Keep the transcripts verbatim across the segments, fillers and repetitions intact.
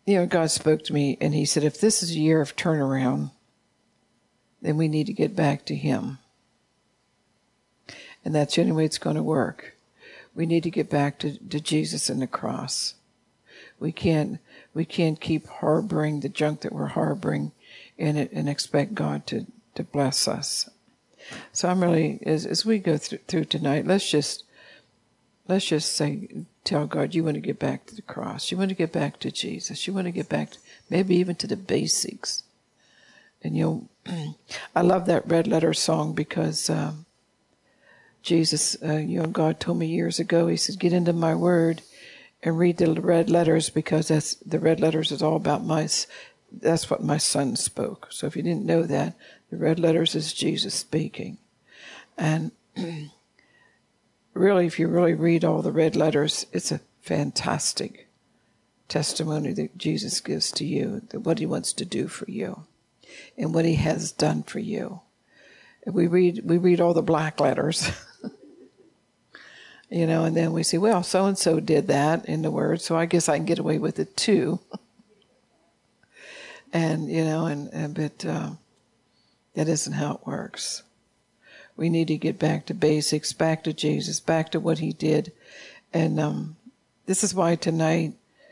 you know, God spoke to me and he said, if this is a year of turnaround, then we need to get back to him. And that's the only way it's going to work. We need to get back to, to Jesus and the cross. We can't, we can't keep harboring the junk that we're harboring in it and expect God to, to bless us. So I'm really, as, as we go through, through tonight, let's just, let's just say, tell God you want to get back to the cross. You want to get back to Jesus. You want to get back to, maybe even to the basics. And you know, I love that Red Letter song because um, Jesus, uh, you know, God told me years ago, he said, get into my word and read the red letters, because that's the red letters is all about my, that's what my son spoke. So if you didn't know that, the red letters is Jesus speaking. And really, if you really read all the red letters, it's a fantastic testimony that Jesus gives to you, that what he wants to do for you and what he has done for you. And we read, we read all the black letters. You know, and then we say, well, so-and-so did that in the Word, so I guess I can get away with it too. and, you know, and, and but uh, that isn't how it works. We need to get back to basics, back to Jesus, back to what he did. And um, this is why tonight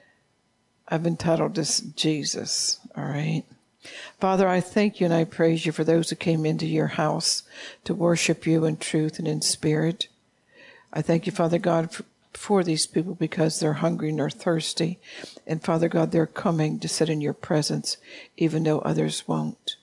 I've entitled this Jesus, all right? Father, I thank you and I praise you for those who came into your house to worship you in truth and in spirit. I thank you, Father God, for, for these people because they're hungry and they're thirsty. And Father God, they're coming to sit in your presence, even though others won't.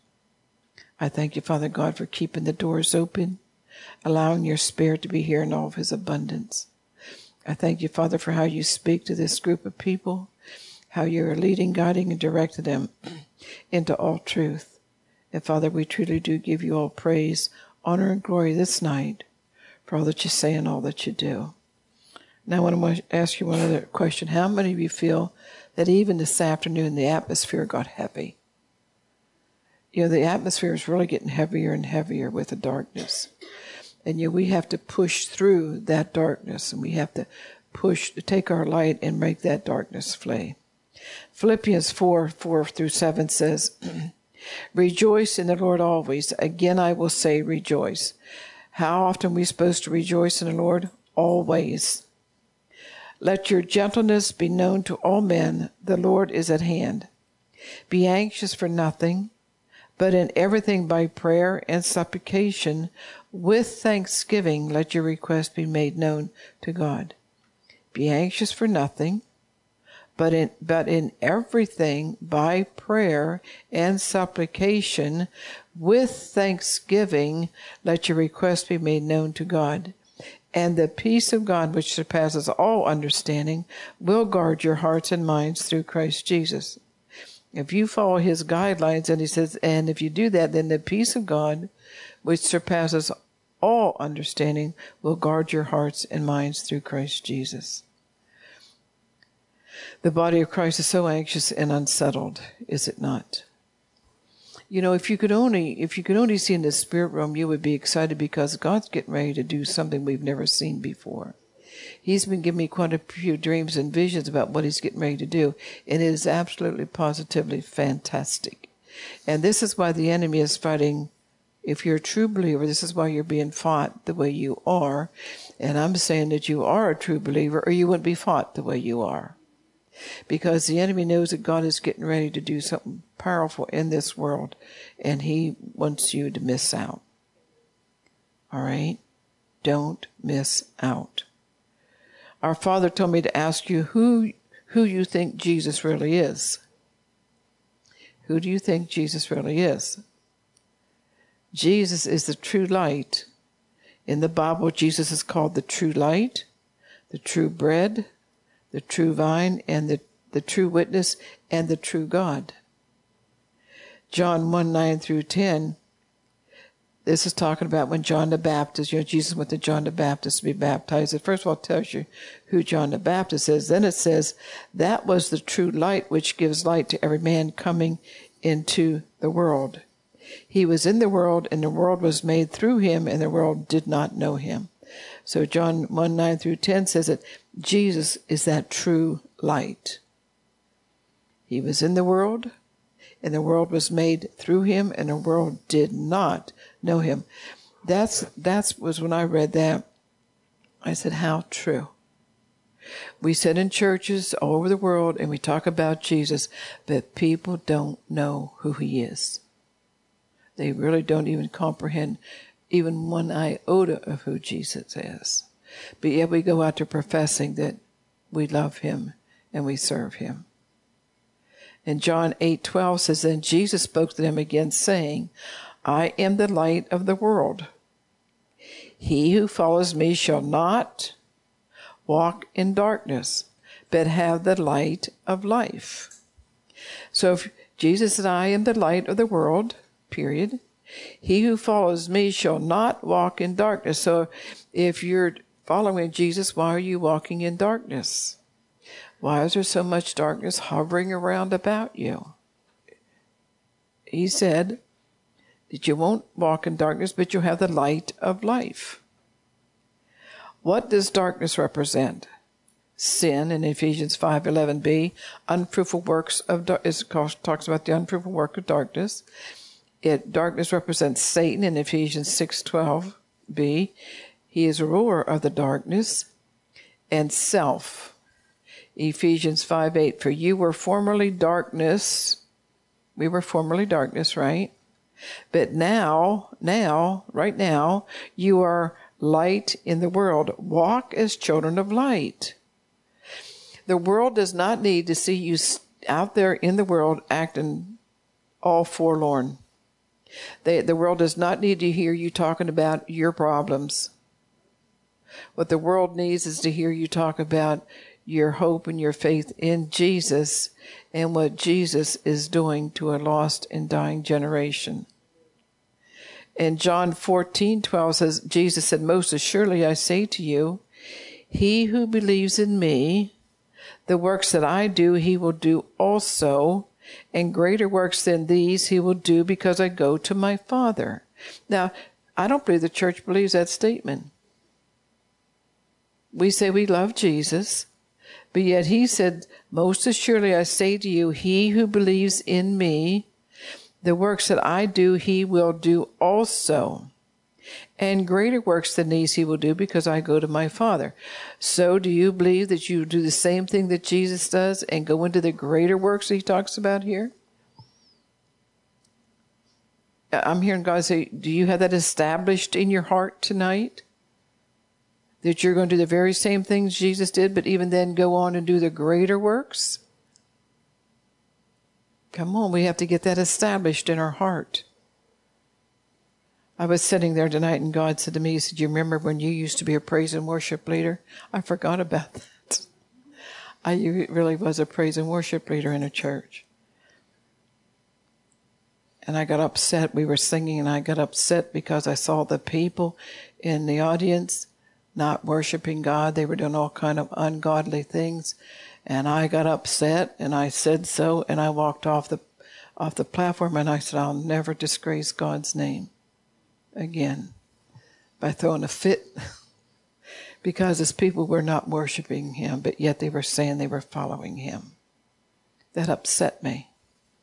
I thank you, Father God, for keeping the doors open, allowing your Spirit to be here in all of his abundance. I thank you, Father, for how you speak to this group of people, how you're leading, guiding, and directing them into all truth. And Father, we truly do give you all praise, honor, and glory this night for all that you say and all that you do. Now I want to ask you one other question. How many of you feel that even this afternoon the atmosphere got heavy? You know, the atmosphere is really getting heavier and heavier with the darkness. And you know, we have to push through that darkness, and we have to push, take our light and make that darkness flee. Philippians four, four through seven says, rejoice in the Lord always. Again, I will say rejoice. How often are we supposed to rejoice in the Lord? Always. Let your gentleness be known to all men. The Lord is at hand. Be anxious for nothing, but in everything by prayer and supplication, with thanksgiving, let your request be made known to God. Be anxious for nothing, but in, but in everything by prayer and supplication, with thanksgiving, let your request be made known to God. And the peace of God, which surpasses all understanding, will guard your hearts and minds through Christ Jesus. If you follow his guidelines, and he says, and if you do that, then the peace of God, which surpasses all understanding, will guard your hearts and minds through Christ Jesus. The body of Christ is so anxious and unsettled, is it not? You know, if you could only, if you could only see in the spirit realm, you would be excited because God's getting ready to do something we've never seen before. He's been giving me quite a few dreams and visions about what he's getting ready to do, and it is absolutely, positively fantastic. And this is why the enemy is fighting. If you're a true believer, this is why you're being fought the way you are. And I'm saying that you are a true believer, or you wouldn't be fought the way you are. Because the enemy knows that God is getting ready to do something powerful in this world, and he wants you to miss out. All right? Don't miss out. Our Father told me to ask you who, who you think Jesus really is. Who do you think Jesus really is? Jesus is the true light. In the Bible, Jesus is called the true light, the true bread, the true vine, and the, the true witness, and the true God. John one, nine through ten, this is talking about when John the Baptist, you know, Jesus went to John the Baptist to be baptized. It first of all tells you who John the Baptist is. Then it says, that was the true light which gives light to every man coming into the world. He was in the world, and the world was made through him, and the world did not know him. So John one, nine through ten says that Jesus is that true light. He was in the world, and the world was made through him, and the world did not know him. That's that's was when I read that, I said, how true. We sit in churches all over the world and we talk about Jesus, but people don't know who he is. They really don't even comprehend even one iota of who Jesus is. But yet we go out to professing that we love him and we serve him. And John eight twelve says, then Jesus spoke to them again, saying, I am the light of the world. He who follows me shall not walk in darkness, but have the light of life. So if Jesus said, I am the light of the world, period. He who follows me shall not walk in darkness. So if you're following Jesus, why are you walking in darkness? Why is there so much darkness hovering around about you? He said that you won't walk in darkness, but you'll have the light of life. What does darkness represent? Sin in Ephesians five eleven b, unfruitful works of darkness, talks about the unfruitful work of darkness. It darkness represents Satan in Ephesians six twelve b. He is a ruler of the darkness. And self, Ephesians five eight, for you were formerly darkness. We were formerly darkness, right? But now, now, right now, you are light in the world. Walk as children of light. The world does not need to see you out there in the world acting all forlorn. They, the world does not need to hear you talking about your problems. What the world needs is to hear you talk about your hope and your faith in Jesus and what Jesus is doing to a lost and dying generation. And John fourteen twelve says, Jesus said, most assuredly I say to you, he who believes in me, the works that I do, he will do also, and greater works than these he will do because I go to my Father. Now, I don't believe the church believes that statement. We say we love Jesus, but yet he said, most assuredly I say to you, he who believes in me, the works that I do, he will do also. And greater works than these he will do because I go to my Father. So do you believe that you do the same thing that Jesus does and go into the greater works that he talks about here? I'm hearing God say, do you have that established in your heart tonight? That you're going to do the very same things Jesus did, but even then go on and do the greater works? Come on, we have to get that established in our heart. I was sitting there tonight and God said to me, he said, you remember when you used to be a praise and worship leader? I forgot about that. I really was a praise and worship leader in a church. And I got upset. We were singing and I got upset because I saw the people in the audience not worshiping God. They were doing all kind of ungodly things. And I got upset and I said so, and I walked off the off the platform and I said, I'll never disgrace God's name again by throwing a fit because his people were not worshiping him, but yet they were saying they were following him. That upset me.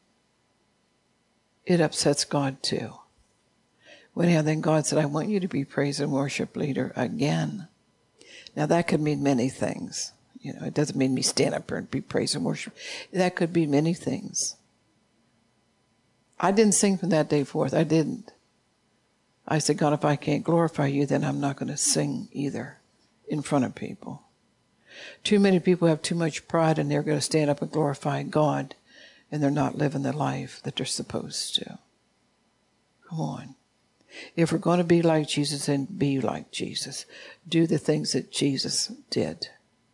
It upsets God too. When and then God said, I want you to be praise and worship leader again. Now that could mean many things. You know, it doesn't mean me stand up here and be praise and worship. That could be many things. I didn't sing from that day forth. I didn't. I said, God, if I can't glorify you, then I'm not going to sing either in front of people. Too many people have too much pride and they're going to stand up and glorify God, and they're not living the life that they're supposed to. Come on. If we're going to be like Jesus, then be like Jesus. Do the things that Jesus did.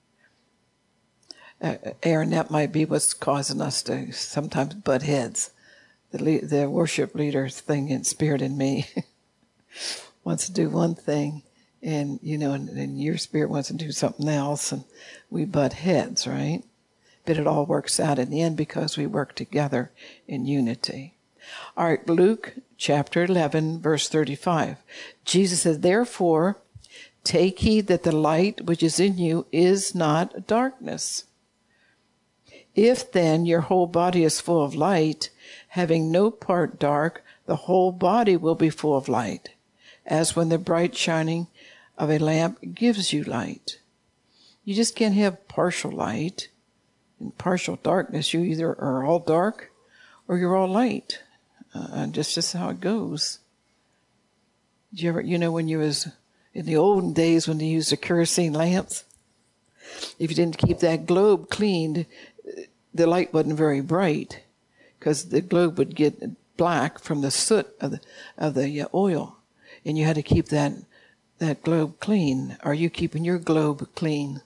Uh, Aaron, that might be what's causing us to sometimes butt heads. The, le- the worship leader thing in spirit in me wants to do one thing, and you know, and, and your spirit wants to do something else, and we butt heads, right? But it all works out in the end because we work together in unity. All right, Luke chapter eleven, verse thirty-five. Jesus said, therefore, take heed that the light which is in you is not darkness. If then your whole body is full of light, having no part dark, the whole body will be full of light, as when the bright shining of a lamp gives you light. You just can't have partial light and partial darkness. You either are all dark or you're all light. Uh, just just how it goes. Did you ever, you know, when you was in the olden days when they used the kerosene lamps, if you didn't keep that globe cleaned, the light wasn't very bright because the globe would get black from the soot of the of the uh, oil, and you had to keep that that globe clean. Are you keeping your globe clean?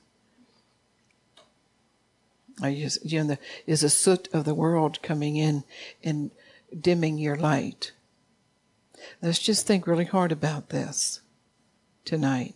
Are you, you know, the, is the soot of the world coming in and dimming your light? Let's just think really hard about this tonight.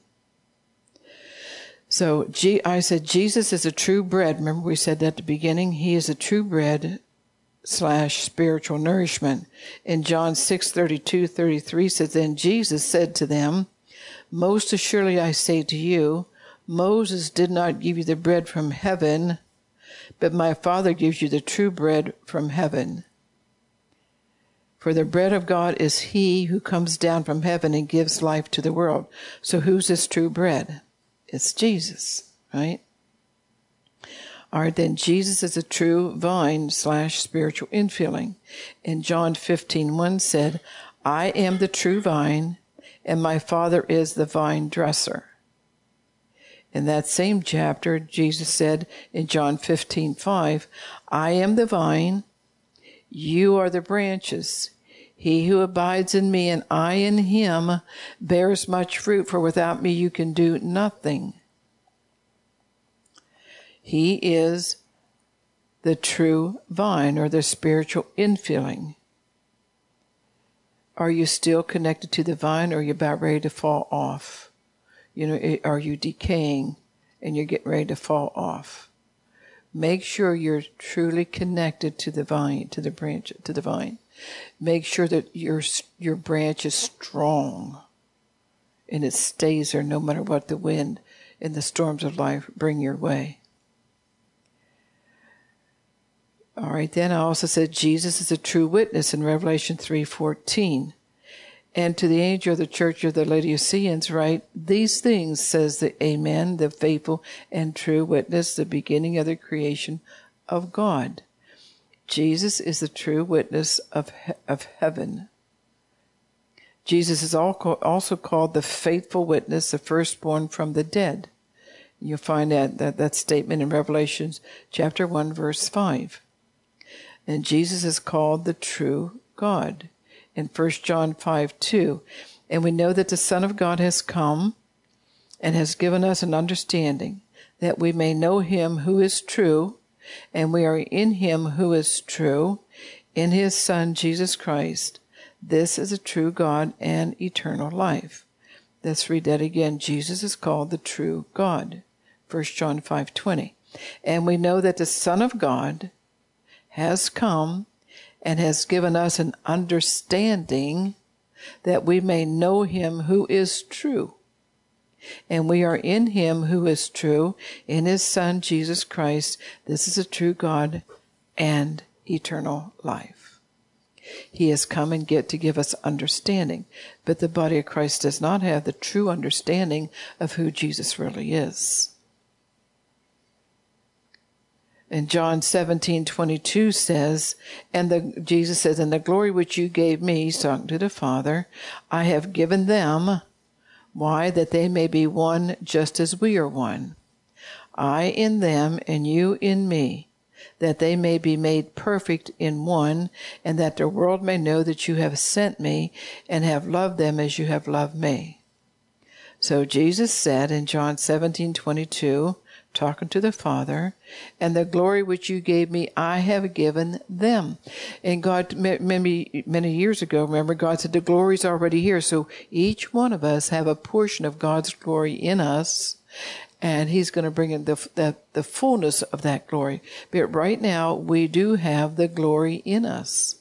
So G, I said Jesus is a true bread. Remember we said that at the beginning? He is a true bread slash spiritual nourishment. In John six thirty-two thirty-three says, then Jesus said to them, most assuredly I say to you, Moses did not give you the bread from heaven, but my Father gives you the true bread from heaven. For the bread of God is he who comes down from heaven and gives life to the world. So who's this true bread? It's Jesus, right? All right, then Jesus is a true vine slash spiritual infilling. And John fifteen one said, I am the true vine, and my Father is the vine dresser. In that same chapter, Jesus said in John fifteen five, I am the vine, you are the branches. He who abides in me and I in him bears much fruit, for without me you can do nothing. He is the true vine, or the spiritual infilling. Are you still connected to the vine, or are you about ready to fall off? You know, are you decaying and you're getting ready to fall off? Make sure you're truly connected to the vine, to the branch, to the vine. Make sure that your your branch is strong and it stays there no matter what the wind and the storms of life bring your way. All right, then I also said Jesus is a true witness in Revelation three fourteen. And to the angel of the church of the Laodiceans write, these things says the Amen, the faithful and true witness, the beginning of the creation of God. Jesus is the true witness of he- of heaven. Jesus is also called the faithful witness, the firstborn from the dead. You'll find that, that, that statement in Revelation chapter one, verse five. And Jesus is called the true God in First John five two. And we know that the Son of God has come and has given us an understanding that we may know him who is true, and we are in him who is true, in his Son, Jesus Christ. This is a true God and eternal life. Let's read that again. Jesus is called the true God. First John five twenty. And we know that the Son of God has come and has given us an understanding that we may know him who is true. And we are in him who is true, in his Son, Jesus Christ. This is a true God and eternal life. He has come and get to give us understanding, but the body of Christ does not have the true understanding of who Jesus really is. And John seventeen twenty-two says, and the, Jesus says, and the glory which you gave me, he's talking to the Father, I have given them. Why? That they may be one just as we are one. I in them and you in me, that they may be made perfect in one, and that the world may know that you have sent me and have loved them as you have loved me. So Jesus said in John seventeen twenty-two, talking to the Father, and the glory which you gave me, I have given them. And God, many, many years ago, remember, God said the glory is already here. So each one of us have a portion of God's glory in us, and he's going to bring in the, the, the fullness of that glory. But right now, we do have the glory in us.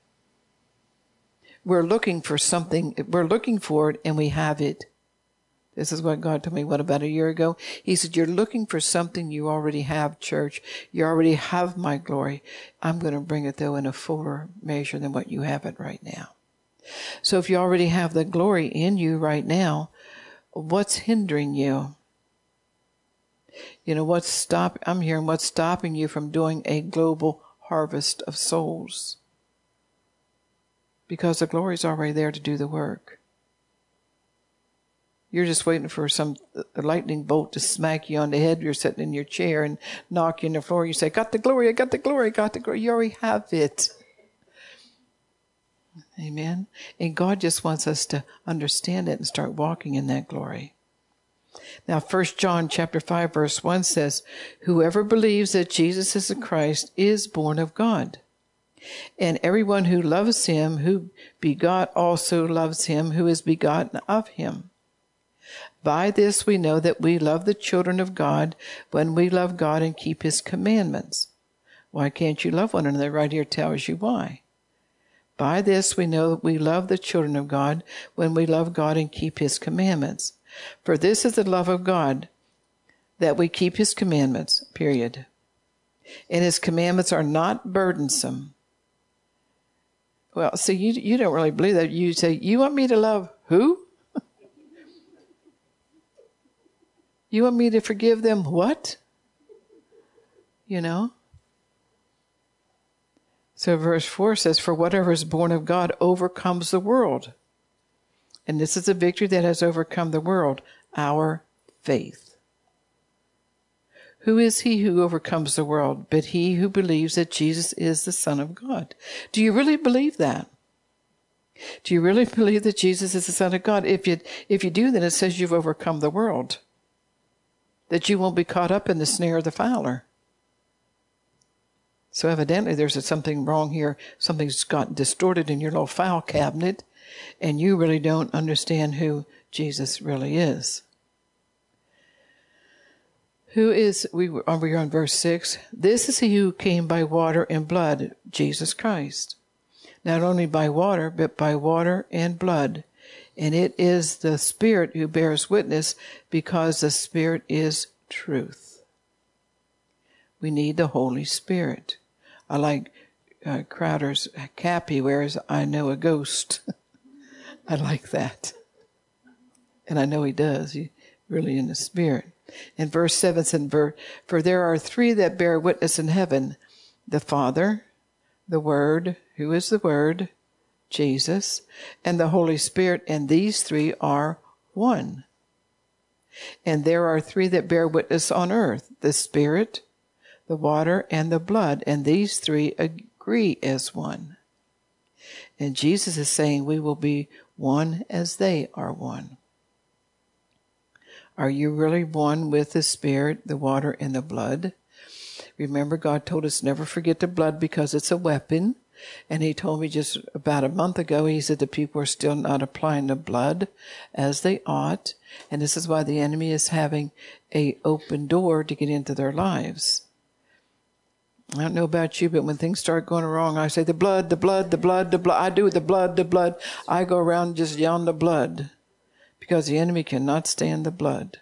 We're looking for something, we're looking for it, and we have it. This is what God told me, what, about a year ago? He said, you're looking for something you already have, church. You already have my glory. I'm going to bring it, though, in a fuller measure than what you have it right now. So if you already have the glory in you right now, what's hindering you? You know, what's stop? I'm hearing what's stopping you from doing a global harvest of souls. Because the glory's already there to do the work. You're just waiting for some lightning bolt to smack you on the head. You're sitting in your chair and knock you on the floor. You say, got the glory, I got the glory, I got the glory. You already have it. Amen. And God just wants us to understand it and start walking in that glory. Now, First John chapter five, verse one says, whoever believes that Jesus is the Christ is born of God. And everyone who loves him, who begot, also loves him who is begotten of him. By this we know that we love the children of God when we love God and keep his commandments. Why can't you love one another? Right here tells you why. By this we know that we love the children of God when we love God and keep his commandments. For this is the love of God, that we keep his commandments, period. And his commandments are not burdensome. Well, see, you, you don't really believe that. You say, you want me to love who? You want me to forgive them what? You know? So verse four says, for whatever is born of God overcomes the world. And this is a victory that has overcome the world, our faith. Who is he who overcomes the world but he who believes that Jesus is the Son of God? Do you really believe that? Do you really believe that Jesus is the Son of God? If you, if you do, then it says you've overcome the world. That you won't be caught up in the snare of the fowler. So evidently there's something wrong here. Something's got distorted in your little file cabinet, and you really don't understand who Jesus really is. Who is, we were, we were on verse six, this is he who came by water and blood, Jesus Christ. Not only by water, but by water and blood. And it is the Spirit who bears witness, because the Spirit is truth. We need the Holy Spirit. I like uh, Crowder's cap he wears, I know a ghost. I like that. And I know he does. He's really in the Spirit. In verse seven said, for there are three that bear witness in heaven, the Father, the Word, who is the Word, Jesus, and the Holy Spirit, and these three are one. And there are three that bear witness on earth, the Spirit, the water, and the blood, and these three agree as one. And Jesus is saying we will be one as they are one. Are you really one with the Spirit, the water, and the blood? Remember, God told us never forget the blood because it's a weapon. And he told me just about a month ago, he said the people are still not applying the blood as they ought. And this is why the enemy is having an open door to get into their lives. I don't know about you, but when things start going wrong, I say the blood, the blood, the blood, the blood. I do the blood, the blood. I go around just yelling the blood because the enemy cannot stand the blood.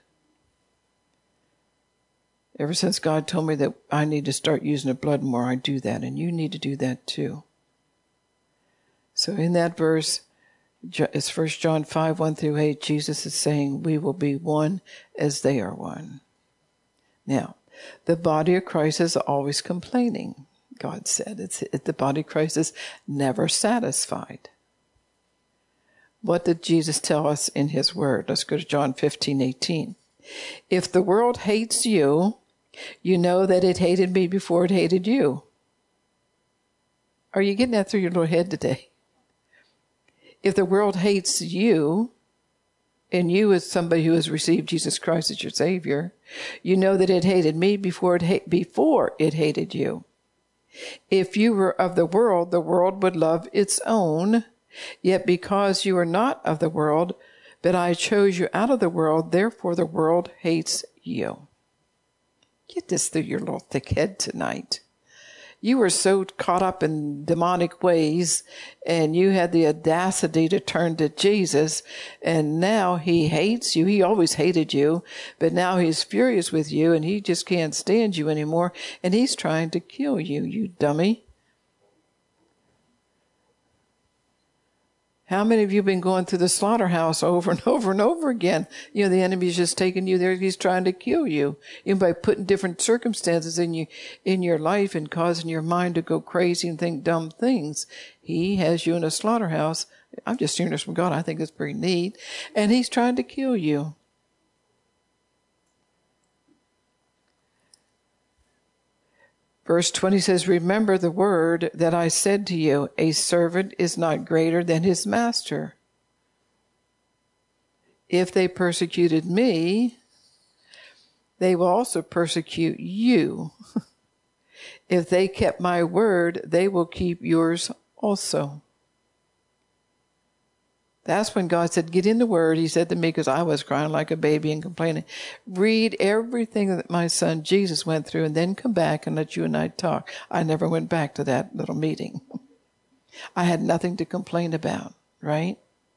Ever since God told me that I need to start using the blood more, I do that, and you need to do that too. So in that verse, it's First John five, one through eight, Jesus is saying we will be one as they are one. Now, the body of Christ is always complaining, God said. It's, it, the body of Christ is never satisfied. What did Jesus tell us in his word? Let's go to John fifteen, eighteen. If the world hates you, you know that it hated me before it hated you. Are you getting that through your little head today? If the world hates you, and you as somebody who has received Jesus Christ as your Savior, you know that it hated me before it, ha- before it hated you. If you were of the world, the world would love its own. Yet because you are not of the world, but I chose you out of the world, therefore the world hates you. Get this through your little thick head tonight. You were so caught up in demonic ways, and you had the audacity to turn to Jesus, and now he hates you. He always hated you, but now he's furious with you, and he just can't stand you anymore, and he's trying to kill you, you dummy. How many of you have been going through the slaughterhouse over and over and over again? You know, the enemy's just taking you there. He's trying to kill you. You know, by putting different circumstances in you, in your life and causing your mind to go crazy and think dumb things. He has you in a slaughterhouse. I'm just hearing this from God. I think it's pretty neat. And he's trying to kill you. Verse twenty says, remember the word that I said to you, a servant is not greater than his master. If they persecuted me, they will also persecute you. If they kept my word, they will keep yours also. That's when God said, get in the word. He said to me, because I was crying like a baby and complaining, read everything that my son Jesus went through and then come back and let you and I talk. I never went back to that little meeting. I had nothing to complain about, right?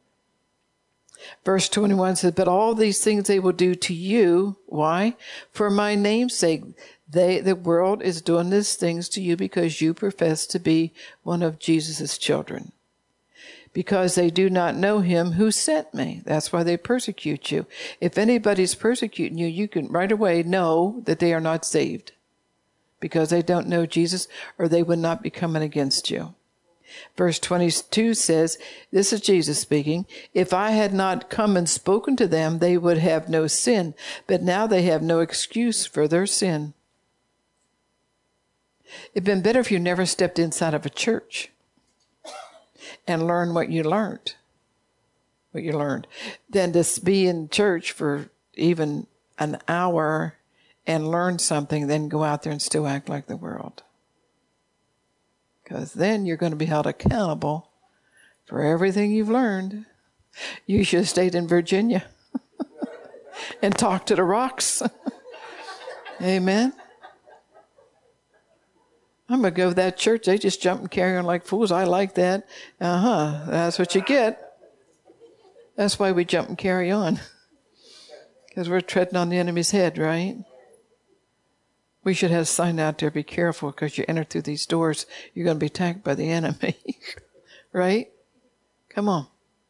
Verse twenty-one says, but all these things they will do to you. Why? For my name's sake. They, the world is doing these things to you because you profess to be one of Jesus' children. Because they do not know him who sent me. That's why they persecute you. If anybody's persecuting you, you can right away know that they are not saved. Because they don't know Jesus, or they would not be coming against you. Verse twenty-two says, this is Jesus speaking, if I had not come and spoken to them, they would have no sin. But now they have no excuse for their sin. It'd been better if you never stepped inside of a church and learn what you learned, what you learned, than to be in church for even an hour and learn something, then go out there and still act like the world. Because then you're going to be held accountable for everything you've learned. You should have stayed in Virginia and talked to the rocks. Amen. I'm going to go to that church. They just jump and carry on like fools. I like that. Uh-huh. That's what you get. That's why we jump and carry on. Because we're treading on the enemy's head, right? We should have a sign out there, be careful, because you enter through these doors, you're going to be attacked by the enemy. Right? Come on.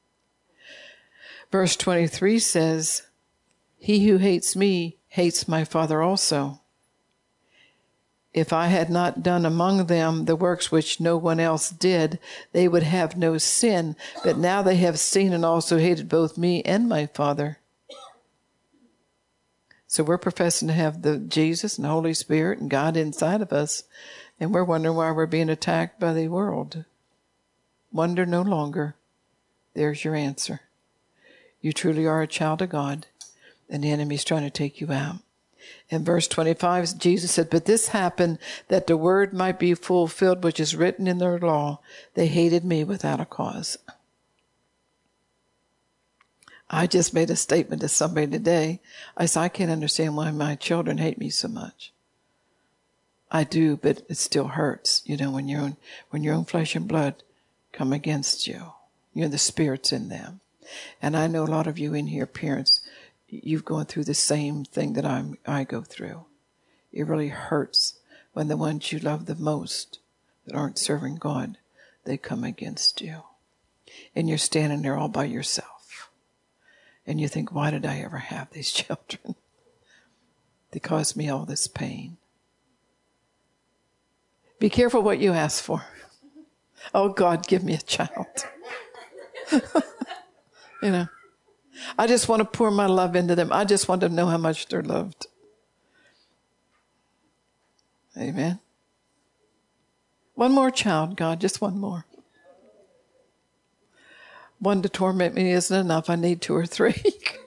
Verse twenty-three says, he who hates me hates my Father also. If I had not done among them the works which no one else did, they would have no sin. But now they have seen and also hated both me and my Father. So we're professing to have the Jesus and the Holy Spirit and God inside of us, and we're wondering why we're being attacked by the world. Wonder no longer. There's your answer. You truly are a child of God, and the enemy's trying to take you out. In verse twenty-five, Jesus said, but this happened that the word might be fulfilled, which is written in their law. They hated me without a cause. I just made a statement to somebody today. I said, I can't understand why my children hate me so much. I do, but it still hurts, you know, when your own, when your own flesh and blood come against you. You know, the spirit's in them. And I know a lot of you in here, parents, you've gone through the same thing that I'm, I go through. It really hurts when the ones you love the most that aren't serving God, they come against you. And you're standing there all by yourself. And you think, why did I ever have these children? They caused me all this pain. Be careful what you ask for. Oh, God, give me a child. You know, I just want to pour my love into them. I just want to know how much they're loved. Amen. One more child, God, just one more. One to torment me isn't enough. I need two or three.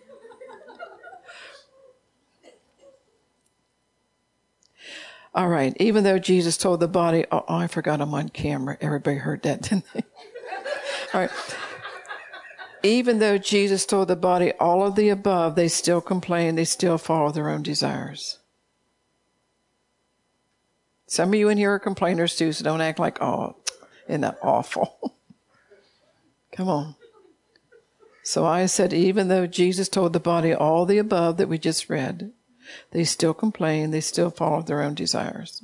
All right. Even though Jesus told the body, oh, oh, I forgot I'm on camera. Everybody heard that, didn't they? All right. Even though Jesus told the body all of the above, they still complain. They still follow their own desires. Some of you in here are complainers too, so don't act like, oh, isn't that awful? Come on. So I said, even though Jesus told the body all the above that we just read, they still complain, they still follow their own desires.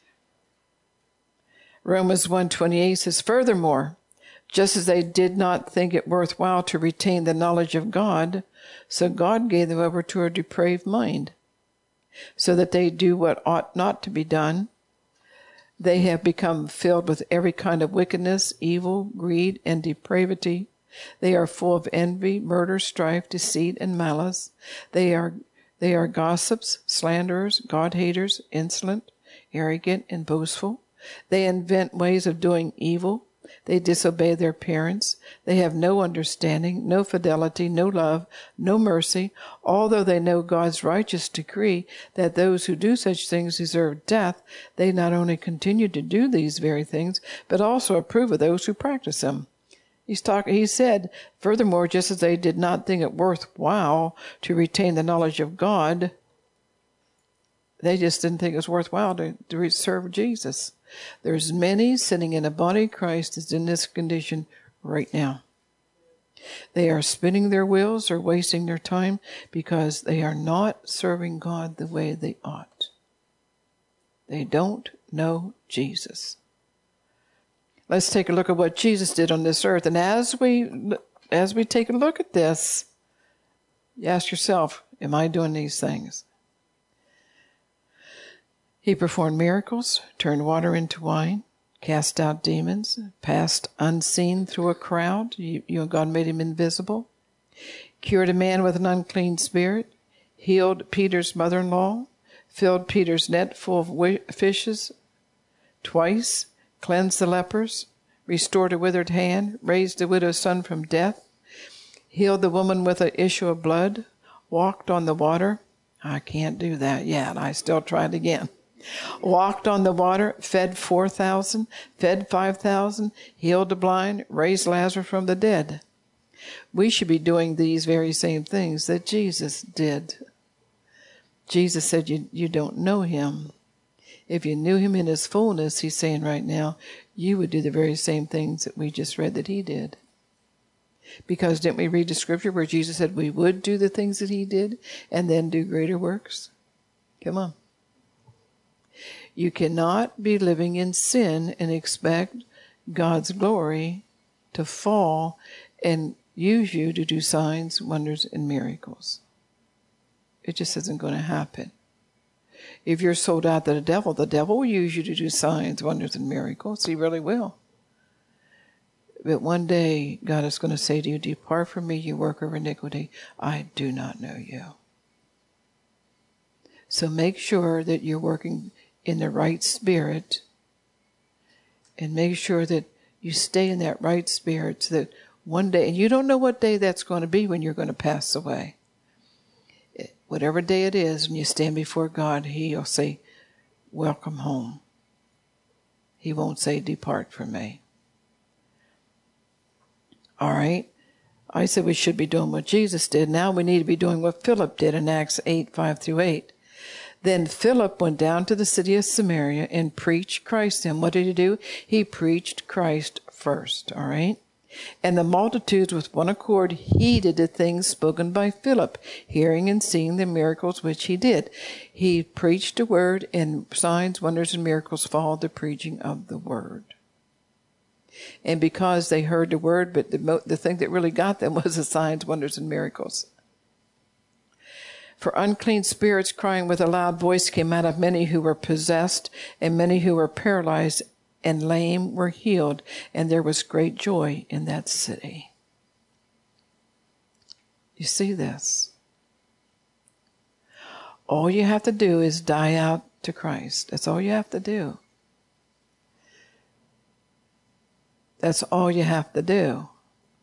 Romans one twenty-eight says, furthermore, just as they did not think it worthwhile to retain the knowledge of God, so God gave them over to a depraved mind, so that they do what ought not to be done. They have become filled with every kind of wickedness, evil, greed, and depravity. They are full of envy, murder, strife, deceit, and malice. They are they are gossips, slanderers, God-haters, insolent, arrogant, and boastful. They invent ways of doing evil. They disobey their parents. They have no understanding, no fidelity, no love, no mercy, although they know God's righteous decree that those who do such things deserve death. They not only continue to do these very things, but also approve of those who practice them. He's talk, he said, furthermore, just as they did not think it worthwhile to retain the knowledge of God, they just didn't think it was worthwhile to, to serve Jesus. There's many sitting in a body of Christ that's in this condition right now. They are spinning their wheels or wasting their time because they are not serving God the way they ought. They don't know Jesus. Let's take a look at what Jesus did on this earth. And as we as we take a look at this, you ask yourself, am I doing these things? He performed miracles, turned water into wine, cast out demons, passed unseen through a crowd. You, you know, God made him invisible. Cured a man with an unclean spirit. Healed Peter's mother-in-law. Filled Peter's net full of fishes twice. Cleansed the lepers. Restored a withered hand. Raised a widow's son from death. Healed the woman with an issue of blood. Walked on the water. I can't do that yet. I still tried again. Walked on the water, fed four thousand, fed five thousand, healed the blind, raised Lazarus from the dead. We should be doing these very same things that Jesus did. Jesus said you, you don't know him. If you knew him in his fullness, he's saying right now, you would do the very same things that we just read that he did. Because didn't we read the scripture where Jesus said we would do the things that he did and then do greater works? Come on. You cannot be living in sin and expect God's glory to fall and use you to do signs, wonders, and miracles. It just isn't going to happen. If you're sold out to the devil, the devil will use you to do signs, wonders, and miracles. He really will. But one day, God is going to say to you, depart from me, you worker of iniquity. I do not know you. So make sure that you're working in the right spirit, and make sure that you stay in that right spirit so that one day, and you don't know what day that's going to be when you're going to pass away. Whatever day it is, when you stand before God, he'll say, welcome home. He won't say, depart from me. All right. I said we should be doing what Jesus did. Now we need to be doing what Philip did in Acts eight, five through eight. Then Philip went down to the city of Samaria and preached Christ. And what did he do? He preached Christ first, all right? And the multitudes with one accord heeded the things spoken by Philip, hearing and seeing the miracles which he did. He preached the word, and signs, wonders, and miracles followed the preaching of the word. And because they heard the word, but the, the thing that really got them was the signs, wonders, and miracles. For unclean spirits crying with a loud voice came out of many who were possessed, and many who were paralyzed and lame were healed, and there was great joy in that city. You see this? All you have to do is die out to Christ. That's all you have to do. That's all you have to do.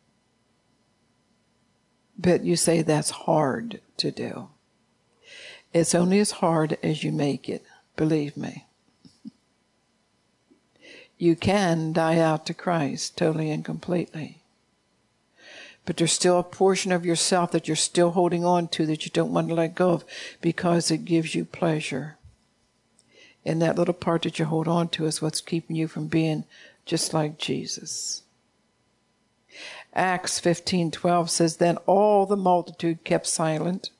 But you say that's hard to do. It's only as hard as you make it, believe me. You can die out to Christ totally and completely. But there's still a portion of yourself that you're still holding on to that you don't want to let go of because it gives you pleasure. And that little part that you hold on to is what's keeping you from being just like Jesus. Acts fifteen twelve says, then all the multitude kept silent.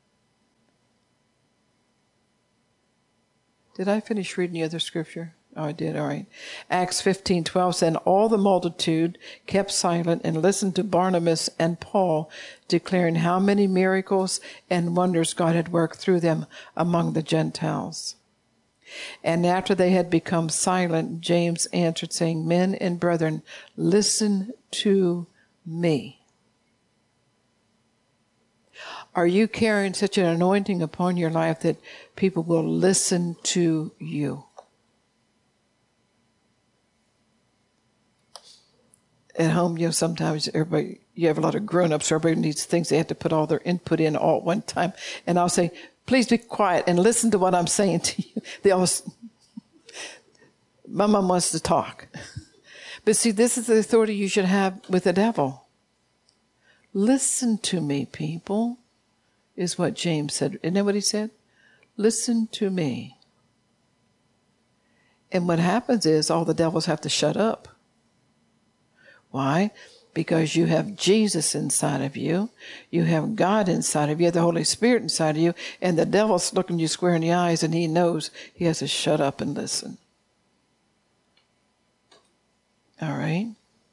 Did I finish reading the other scripture? Oh, I did. All right. Acts fifteen twelve said, and all the multitude kept silent and listened to Barnabas and Paul, declaring how many miracles and wonders God had worked through them among the Gentiles. And after they had become silent, James answered, saying, men and brethren, listen to me. Are you carrying such an anointing upon your life that people will listen to you? At home, you know, sometimes everybody, you have a lot of grown-ups, so everybody needs things they have to put all their input in all at one time. And I'll say, please be quiet and listen to what I'm saying to you. They always, my mom wants to talk. But see, this is the authority you should have with the devil. Listen to me, people, is what James said. Isn't that what he said? Listen to me. And what happens is all the devils have to shut up. Why? Because you have Jesus inside of you. You have God inside of you. You have the Holy Spirit inside of you. And the devil's looking you square in the eyes, and he knows he has to shut up and listen. All right?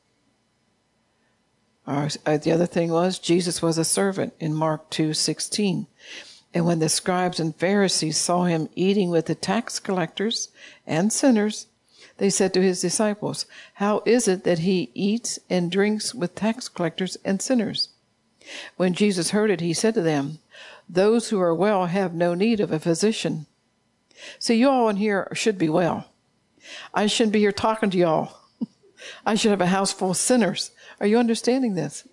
All right. The other thing was, Jesus was a servant in Mark two sixteen. And when the scribes and Pharisees saw him eating with the tax collectors and sinners, they said to his disciples, how is it that he eats and drinks with tax collectors and sinners? When Jesus heard it, he said to them, those who are well have no need of a physician. See, you all in here should be well. I shouldn't be here talking to y'all. I should have a house full of sinners. Are you understanding this?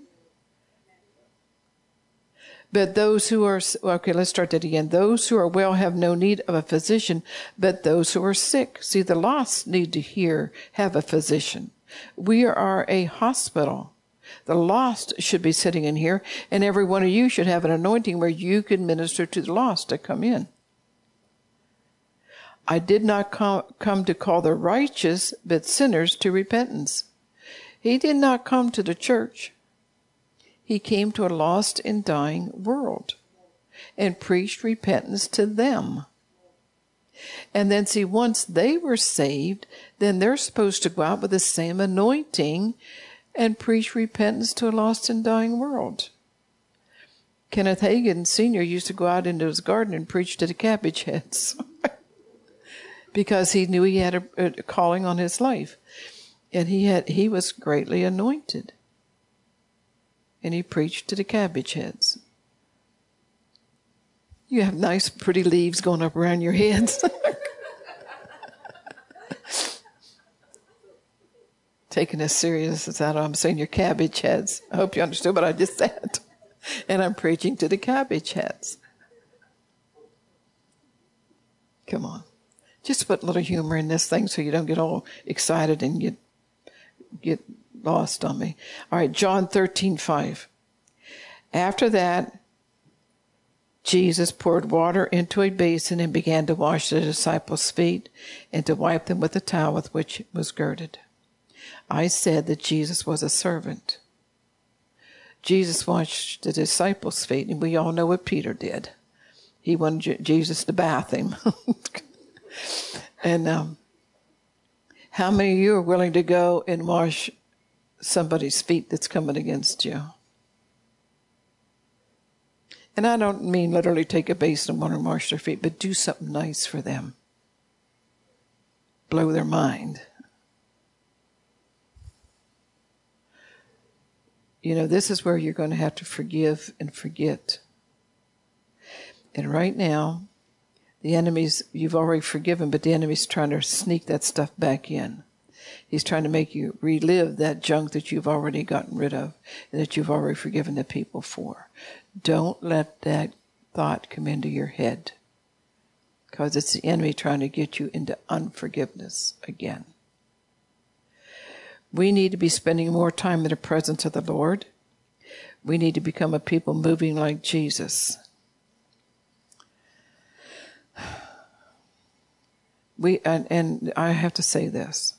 But those who are, okay, let's start that again. Those who are well have no need of a physician, but those who are sick. See, the lost need to hear, have a physician. We are a hospital. The lost should be sitting in here, and every one of you should have an anointing where you can minister to the lost to come in. I did not come, come to call the righteous, but sinners to repentance. He did not come to the church. He came to a lost and dying world and preached repentance to them. And then, see, once they were saved, then they're supposed to go out with the same anointing and preach repentance to a lost and dying world. Kenneth Hagin Senior used to go out into his garden and preach to the cabbage heads because he knew he had a, a calling on his life. And he had he was greatly anointed. And he preached to the cabbage heads. You have nice, pretty leaves going up around your heads. Taking as serious as that, I'm saying your cabbage heads. I hope you understood what I just said. And I'm preaching to the cabbage heads. Come on. Just put a little humor in this thing so you don't get all excited and get get lost on me. All right, John thirteen five. After that, Jesus poured water into a basin and began to wash the disciples' feet and to wipe them with the towel with which it was girded. I said that Jesus was a servant. Jesus washed the disciples' feet, and we all know what Peter did. He wanted J- Jesus to bath him. And um, how many of you are willing to go and wash somebody's feet that's coming against you? And I don't mean literally take a basin and want to wash their feet, but do something nice for them. Blow their mind. You know, this is where you're going to have to forgive and forget. And right now, the enemy's, you've already forgiven, but the enemy's trying to sneak that stuff back in. He's trying to make you relive that junk that you've already gotten rid of and that you've already forgiven the people for. Don't let that thought come into your head, because it's the enemy trying to get you into unforgiveness again. We need to be spending more time in the presence of the Lord. We need to become a people moving like Jesus. We and, and I have to say this.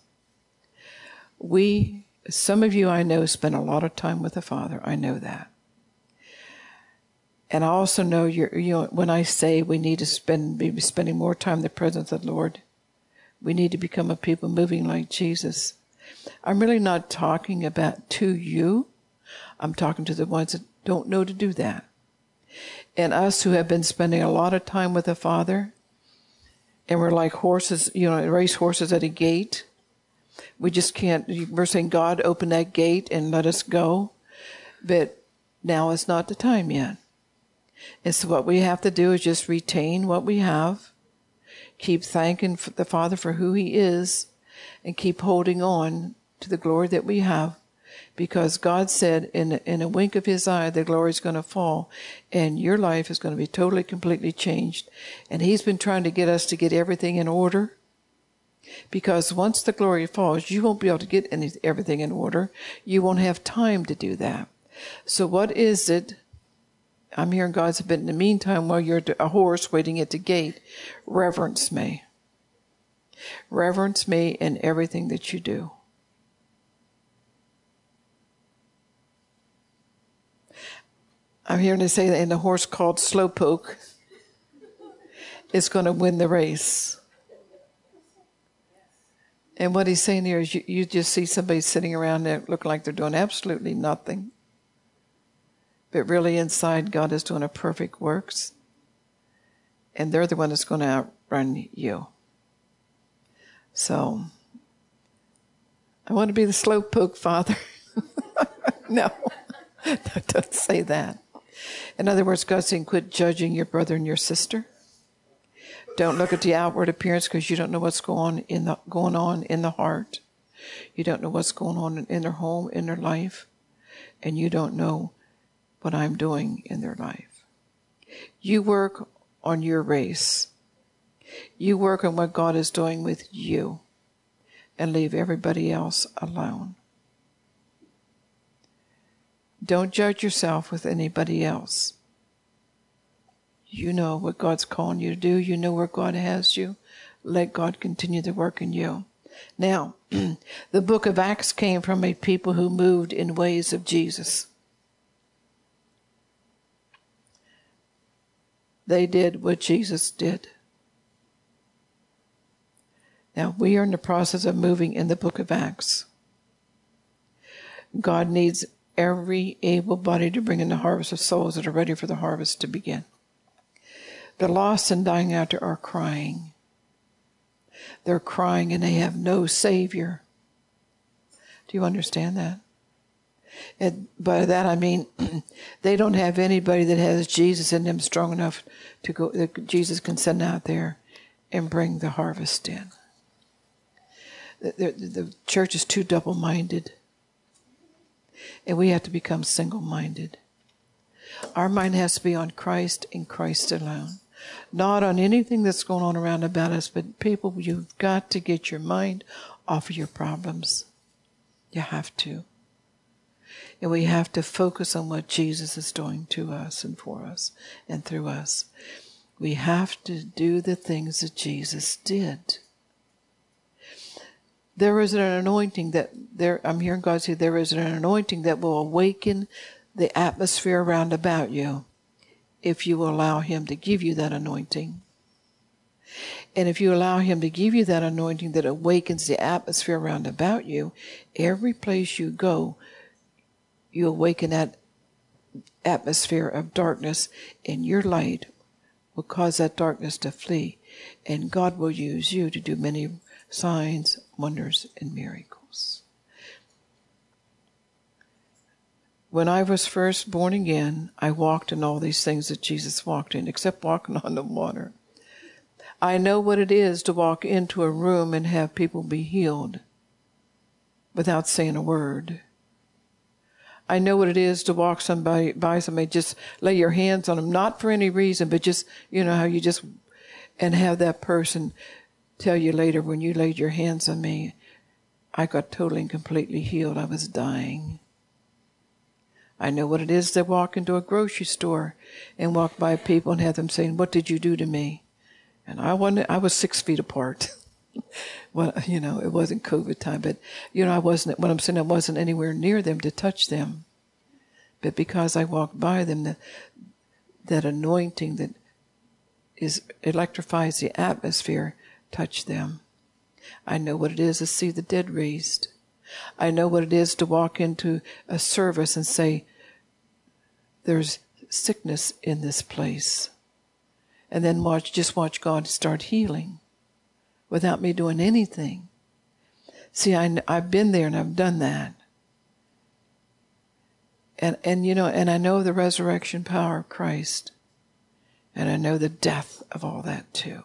We, some of you I know spend a lot of time with the Father. I know that. And I also know you're, you know, when I say we need to spend, be spending more time in the presence of the Lord, we need to become a people moving like Jesus. I'm really not talking about to you. I'm talking to the ones that don't know to do that. And us who have been spending a lot of time with the Father, and we're like horses, you know, race horses at a gate. We just can't, we're saying, God, open that gate and let us go. But now is not the time yet. And so what we have to do is just retain what we have, keep thanking the Father for who He is, and keep holding on to the glory that we have. Because God said in, in a wink of His eye, the glory is going to fall, and your life is going to be totally, completely changed. And He's been trying to get us to get everything in order. Because once the glory falls, you won't be able to get any, everything in order. You won't have time to do that. So what is it? I'm hearing God say, but in the meantime, while you're a horse waiting at the gate, reverence me. Reverence me in everything that you do. I'm hearing to say that in the horse called Slowpoke is going to win the race. And what he's saying here is you, you just see somebody sitting around there looking like they're doing absolutely nothing. But really inside, God is doing a perfect works. And they're the one that's going to outrun you. So, I want to be the Slowpoke, Father. No, don't say that. In other words, God's saying, quit judging your brother and your sister. Don't look at the outward appearance, because you don't know what's going on in the going on in the heart. You don't know what's going on in their home, in their life, and you don't know what I'm doing in their life. You work on your race. You work on what God is doing with you, and leave everybody else alone. Don't judge yourself with anybody else. You know what God's calling you to do. You know where God has you. Let God continue to work in you. Now, the book of Acts came from a people who moved in ways of Jesus. They did what Jesus did. Now, we are in the process of moving in the book of Acts. God needs every able body to bring in the harvest of souls that are ready for the harvest to begin. The lost and dying out there are crying. They're crying and they have no Savior. Do you understand that? And by that I mean they don't have anybody that has Jesus in them strong enough to go, that Jesus can send out there and bring the harvest in. The, the, the church is too double-minded. And we have to become single-minded. Our mind has to be on Christ and Christ alone. Not on anything that's going on around about us, but people, you've got to get your mind off of your problems. You have to. And we have to focus on what Jesus is doing to us and for us and through us. We have to do the things that Jesus did. There is an anointing that, there. I'm hearing God say, there is an anointing that will awaken the atmosphere around about you if you allow Him to give you that anointing. And if you allow Him to give you that anointing that awakens the atmosphere around about you, every place you go, you awaken that atmosphere of darkness, and your light will cause that darkness to flee. And God will use you to do many signs, wonders, and miracles. When I was first born again, I walked in all these things that Jesus walked in, except walking on the water. I know what it is to walk into a room and have people be healed without saying a word. I know what it is to walk somebody by somebody, just lay your hands on them, not for any reason, but just, you know, how you just, and have that person tell you later, when you laid your hands on me, I got totally and completely healed. I was dying. I know what it is to walk into a grocery store and walk by people and have them saying, "What did you do to me?" And I wanted, I was six feet apart. Well, you know, it wasn't COVID time, but, you know, I wasn't, what I'm saying, I wasn't anywhere near them to touch them. But because I walked by them, that, that anointing that is electrifies the atmosphere touched them. I know what it is to see the dead raised. I know what it is to walk into a service and say, there's sickness in this place. And then watch, just watch God start healing without me doing anything. See, I, I've been there and I've done that. And, and, you know, and I know the resurrection power of Christ. And I know the death of all that too.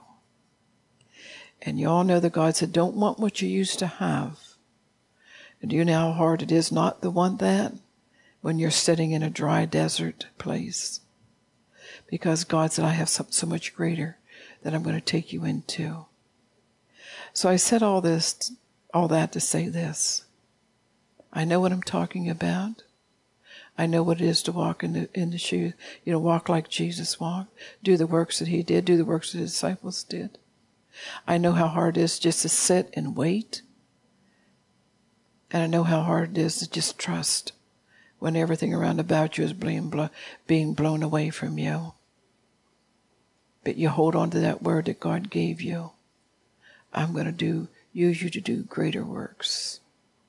And you all know that God said, don't want what you used to have. And do you know how hard it is not to want that when you're sitting in a dry desert place? Because God said, I have something so much greater that I'm going to take you into. So I said all this, all that to say this. I know what I'm talking about. I know what it is to walk in the, in the shoes, you know, walk like Jesus walked, do the works that he did, do the works that his disciples did. I know how hard it is just to sit and wait. And I know how hard it is to just trust when everything around about you is being, blo- being blown away from you. But you hold on to that word that God gave you. I'm going to do, use you to do greater works.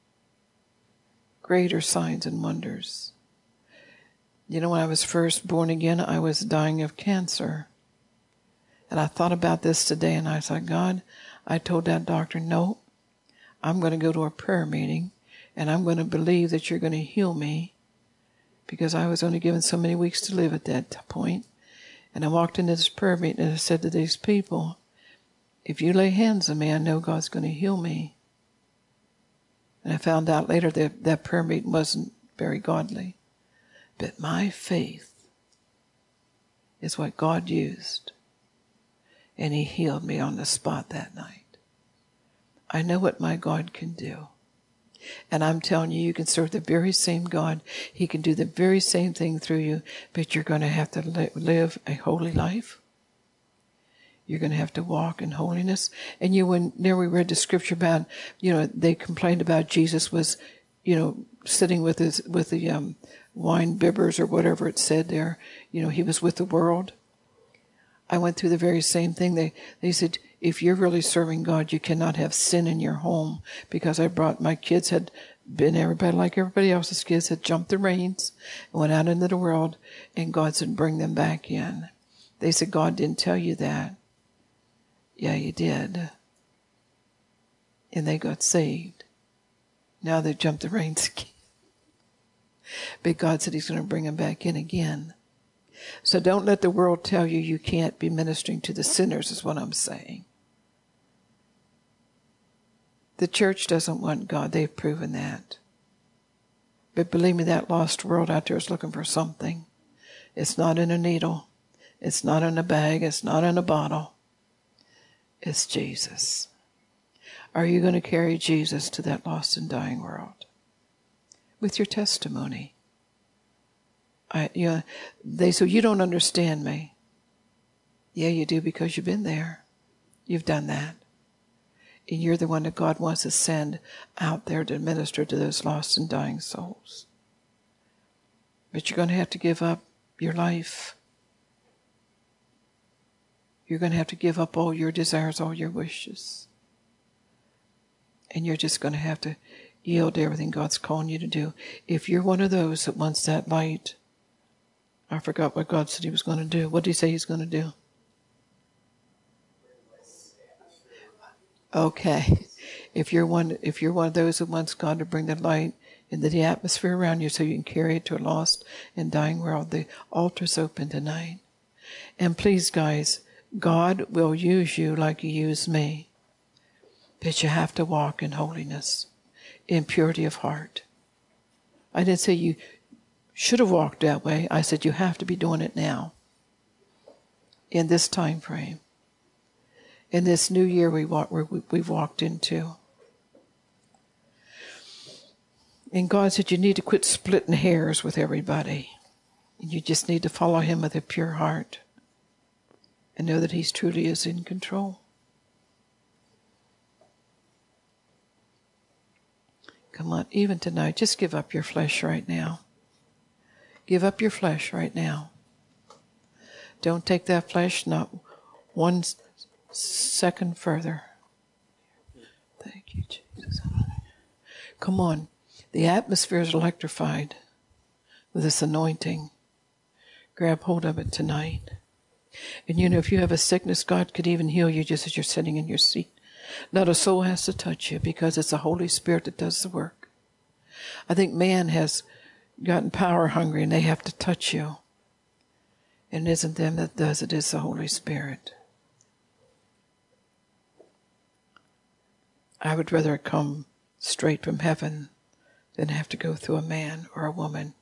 Greater signs and wonders. You know, when I was first born again, I was dying of cancer. And I thought about this today, and I said, God, I told that doctor, no, I'm going to go to a prayer meeting, and I'm going to believe that you're going to heal me, because I was only given so many weeks to live at that point. And I walked into this prayer meeting, and I said to these people, if you lay hands on me, I know God's going to heal me. And I found out later that that prayer meeting wasn't very godly. But my faith is what God used. And he healed me on the spot that night. I know what my God can do. And I'm telling you, you can serve the very same God. He can do the very same thing through you, but you're going to have to li- live a holy life. You're going to have to walk in holiness. And you, when there we read the scripture about, you know, they complained about Jesus was, you know, sitting with his, with the um, wine bibbers or whatever it said there. You know, he was with the world. I went through the very same thing. They, they said, if you're really serving God, you cannot have sin in your home, because I brought, my kids had been everybody like everybody else's kids, had jumped the reins and went out into the world, and God said, bring them back in. They said, God didn't tell you that. Yeah, he did. And they got saved. Now they jumped the reins again. But God said he's going to bring them back in again. So don't let the world tell you you can't be ministering to the sinners, is what I'm saying. The church doesn't want God. They've proven that. But believe me, that lost world out there is looking for something. It's not in a needle. It's not in a bag. It's not in a bottle. It's Jesus. Are you going to carry Jesus to that lost and dying world? With your testimony. I, you know, they say, you don't understand me. Yeah, you do, because you've been there. You've done that. And you're the one that God wants to send out there to minister to those lost and dying souls. But you're going to have to give up your life. You're going to have to give up all your desires, all your wishes. And you're just going to have to yield to everything God's calling you to do. If you're one of those that wants that light, I forgot what God said he was going to do. What did he say he's going to do? Okay. If you're one, if you're one of those that wants God to bring the light into the atmosphere around you so you can carry it to a lost and dying world, the altar's open tonight. And please, guys, God will use you like he used me. But you have to walk in holiness, in purity of heart. I didn't say you should have walked that way. I said you have to be doing it now. In this time frame. In this new year we walk, we've walked into. And God said you need to quit splitting hairs with everybody. You just need to follow him with a pure heart. And know that he truly is in control. Come on, even tonight, just give up your flesh right now. Give up your flesh right now. Don't take that flesh not one second further. Thank you, Jesus. Come on. The atmosphere is electrified with this anointing. Grab hold of it tonight. And you know, if you have a sickness, God could even heal you just as you're sitting in your seat. Not a soul has to touch you because it's the Holy Spirit that does the work. I think man has gotten power hungry and they have to touch you. And it isn't them that does it, it's the Holy Spirit. I would rather it come straight from heaven than have to go through a man or a woman.